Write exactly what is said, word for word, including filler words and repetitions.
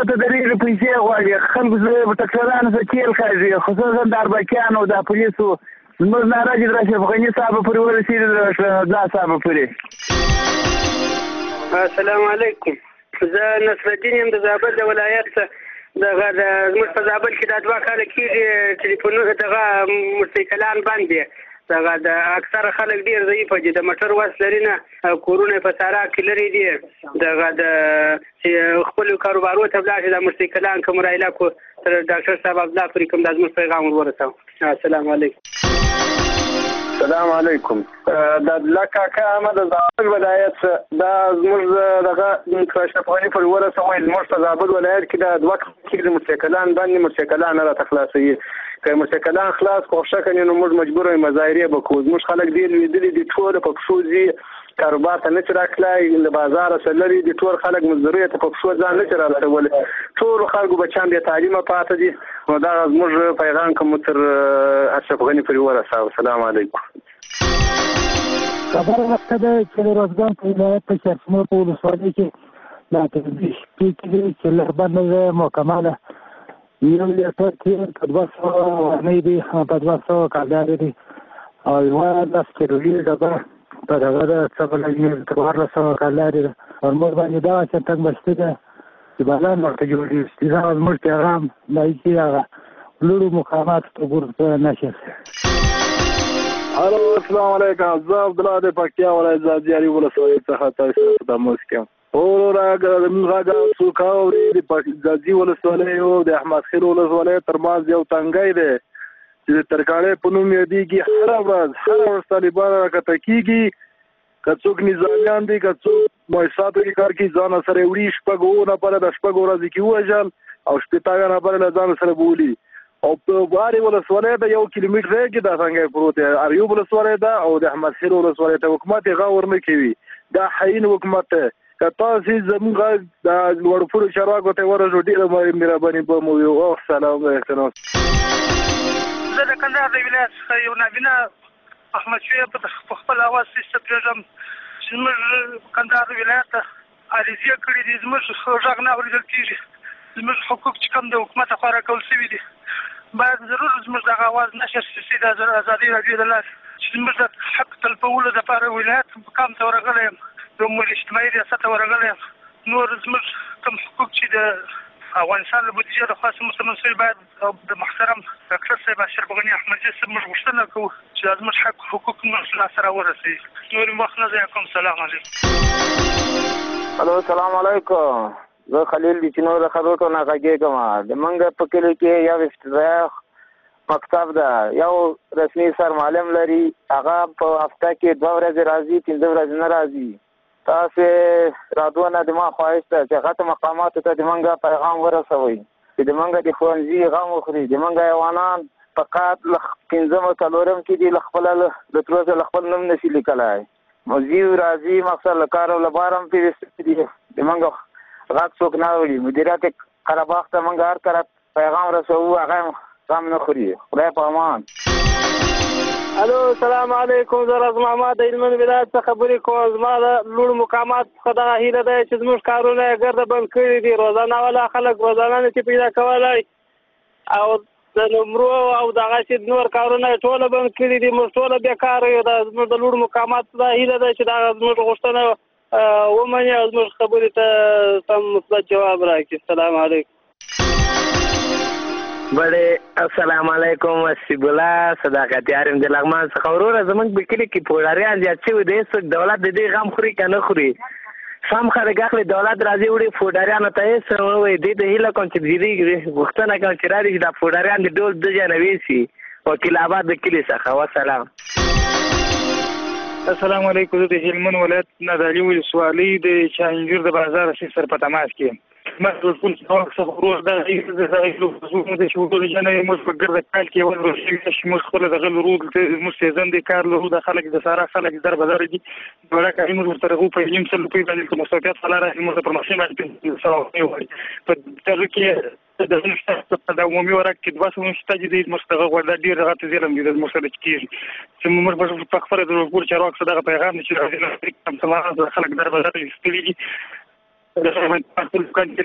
ته د ډېرې پیسې غواړي. خلکو زه ټکسرانو ته تېل کاږي، خصوصا د اربکیانو او د پولیسو زموږ ناره چې د اشرف غني صاحب پورې ورسېږي، دا صاحب پورې. السلام علیکم. زه نصرالدین یم د زابل د ولایت څخه. دغه د زموږ په زابل کې دا دوه کاله کېږي ټلیفونونه دغه موټرسایکلان بند دي. دغه د اکثره خلک ډېر ضعیفه دي، د موټر وس لري نه، کورونه په صحرا کې لرې دي. دغه د خپلو کاروبارو ته ولاړ شي، دا موټرسایکلان کوم رایله کو تر ډاکټر صاحب عبدالله پورې کوم دا زموږ پیغام ور ورسوه. السلام علیکم. السلام علیکم. د عبدالله کاکا احمد د زابل ولایت دا زموږ دغه اشرف غني پورې ورسوئ. زموږ په زابل ولایت کې دا دوه کېږي موټرسایکلان بند دي، موټرسایکلان نه راته خلاصوي. که موټرسایکلان خلاص کړو ښه که نو موږ مجبور یو مظاهرې به کوو. زموږ خلک ډېر لوېدلي دي، ټول په پښو ځي، کاروبار ته نه شي راتلای، له بازاره څخه لرې دي، ټول خلک مزدوریو ته په پښو ځان نه شي رارسولی. ټولو خلکو بچیان بې تعلیمه پاتې دي. نو دا زموږ پیغام که مو تر اشرف غني پورې ورساوه. السلام علیکم. خبره وخته ده چې د روزګان په ولایت په شرفمور په ولسوالۍ کې دا تر دې شپې کې دي چې لربنده ده مکمله یو لیټر تېل په دوه سوه ورنۍ دي، په دوه سوه کالدارې دي، او یوه لس کیلوي ډبه په دغه ده څه بله څوارلس سوه کالدارې ده. پر موږ باندې دغه چټک بستي ده چې بلان ورته جوړېږي. دا زموږ پیغام دی چې هغه لوړو مقاماتو ته ورته نشي. الو السلام علیکم. زه عبدالله د پکتیا ولایت ځاځي ولسوالۍ څخه تاسو ته تماس کوم. وروره موږ غږ څوک اوري د ځاځي ولسوالۍ او د احمد خیل ولسوالۍ ترمنځ یو تنګی دی چې د ترکاڼۍ په نوم یادېږي. هره ورځ هره ورځ طالبان راکښته کېږي، که څوک نظامیان دي، که څوک مؤسساتو کې کار کوي، ځان سره وړي. شپږ اووه نفره د شپږو ورځې کې ووژل او شپېته نفره له ځان سره بولي. او په هرې ولسوالۍ ته یو کیلومتر کې دا څنګه پروت دی. اریوب ولسوالۍ ته او د احمد خیل ولسوالۍ ته حکومت یې غور نه کوي. دا حین حکومت دی. که تاسې زموږ غږ د لوړپوړو چارواکو ته ورسو ډېره مهرباني به مو وي. او سلام احترام. زه د کندهار د ولایت څخه یو نابینا احمدشاه په خپل اواز سیسته پرېږدم چې زموږ کندهار ولایت ته عریضې کړي دي، زموږ غږ نه اورېدل کېږي، زموږ حقوق چې کوم د حکومت لخوا راکول شوي دي باید ضرور زموږ دغه اواز نشر شي. د ازادي راډیو د لارې چې زموږ د حق تلپولو دپاره ولایت مقام ته ورغلی یم، د اجتماعي ریاست ته ورغلی یم. نور زموږ کوم حقوق چې د افغانستان له بودیجې لخوا مستمن شوي باید د محترم ډاکټر صاحب اشرف غني احمدزي صاحب موږ غوښتنه کوو چې دا زموږ حق حقوق موږ لاسته راورسوي. نور وخت نه ضایع کوم. سلام علیکم. الو السلام علیکم. زه خلیل د چینو د خبرو نه غږېږم. د منګه په کلي کې یو افتتاح مکتب ده، یو رسمي سرمعلم لري، هغه په هفته کې دوه ورځې راځي، پنځه ورځې نه راځي. تاسې رادونه د ما خواهش ده چې هغه مقاماتو ته د منګه پیغام ورسوئ چې د منګه د ښوونځي غم وخوري. د منګه حیوانان فقط له پنځم او څلورم کې دي، له خپله د تروسه له خپل نوم نشي لیکلی. مزي راځي مقصد له کار او له بار هم پیوستې دي. د منګه غږ څوک نه اوري. مدیریت قرهباغ ته منګه هر کله پیغام رسوو، هغه غم نه خوري. خدای په امان. الو السلام علیکم. زه راز محمد د هلمند ولایت څخه خبرې کوم. زما د لوړو مقامات څخه دغه هیله ده چې زموږ کارونه یې ګرده بند کړي دي. روزانه والا خلک روزانه نه شي پیدا کولی، او د نمرو او دغه چې نور کارونه یې ټوله بند کړي دي. موږ ټوله بېکاره یو. دا زموږ د لوړو مقاماتو دا هیله ده چې دغه زموږ غوښتنه ومني او زموږ خبرې ته سم مثبت جواب راکړي. السلام علیکم. بړې السلام علیکم. حسیب الله صداقتیار یم د لغمان څخه. وروره زموږ په کلي کې پوډاریان زیات شوي دي. هېڅوک دولت د دې غم خوري که نه خوري. سم خلک اخلي، دولت راځي وړي پوډاریانو ته هېڅ ونه وایي. دې ته هیله کوم چې دې غوښتنه کوم چې راشي چې دا پوډاریان د ډول د ځای نه ویسي. وکیل آباد د کلي څخه. وسلام. السلام علیکم. زه د هلمند ولایت نادعلي ولسوالۍ د چانجور د بازار سیخ سره په تماس کې یم. ما ټول څوک څه ورور د ایرو د شوټو جنې موږ په ګرځه کال کې ول ورشي چې موږ خپل د غل ورور د مستزن د کار له د خلک د سارا خلک در بازار دي ولکه موږ ورته غو په یم سل په باندې کوم مستقات فلاره موږ پر مخې باندې سره وي په دغه کې د نشته د عمومي ورک کې د واسو نشته جدي مستغه وردا ډیر راته زیرم دي د مستند کېږي چې موږ په خبره د ورور چارواک صدقه پیغام نشي راځي کوم سماره خلک در بازار استلېږي د